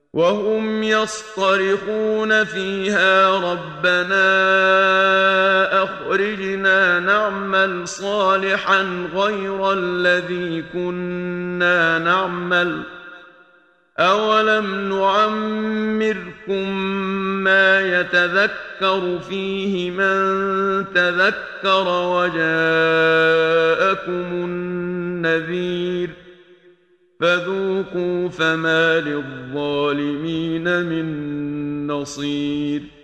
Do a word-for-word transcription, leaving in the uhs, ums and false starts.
وهم يصطرخون فيها ربنا أخرجنا نعمل صالحا غير الذي كنا نعمل أولم نعمركم ما يتذكر فيه من تذكر وجاءكم النذير فذوقوا فما للظالمين من نصير